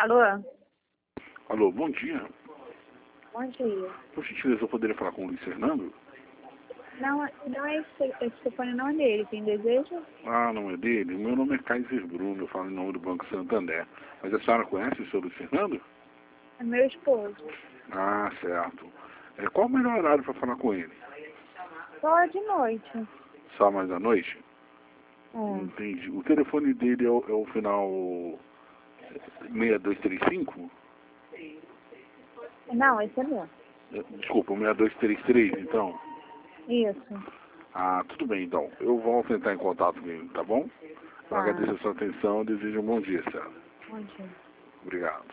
Alô? Alô, bom dia. Bom dia. Por gentileza, eu poderia falar com o Luiz Fernando? Não é esse telefone não é dele. Tem desejo? Ah, não é dele? Meu nome é Kaiser Bruno, eu falo em nome do Banco Santander. Mas a senhora conhece o seu Luiz Fernando? É meu esposo. Ah, certo. Qual o melhor horário para falar com ele? Só de noite. Só mais à noite? É. Entendi. O telefone dele é o final 6235? Não, esse é meu. Desculpa, o 6233, então? Isso. Ah, tudo bem, então. Eu vou tentar em contato com ele, tá bom? Eu Tá. agradeço a sua atenção e desejo um bom dia, senhora. Bom dia. Obrigado.